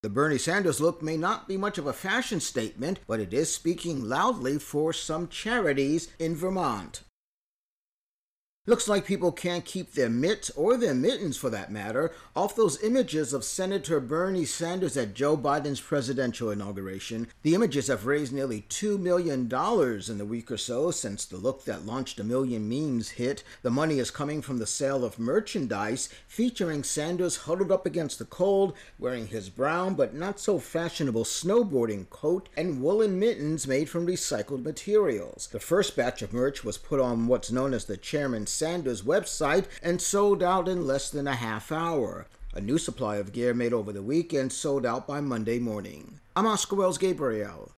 The Bernie Sanders look may not be much of a fashion statement, but it is speaking loudly for some charities in Vermont. Looks like people can't keep their mitts, or their mittens for that matter, off those images of Senator Bernie Sanders at Joe Biden's presidential inauguration. The images have raised nearly $2 million in the week or so since the look that launched a million memes hit. The money is coming from the sale of merchandise featuring Sanders huddled up against the cold, wearing his brown but not so fashionable snowboarding coat and woolen mittens made from recycled materials. The first batch of merch was put on what's known as the Chairman Sanders website and sold out in less than a half hour. A new supply of gear made over the weekend sold out by Monday morning. I'm Oscar Wells Gabriel.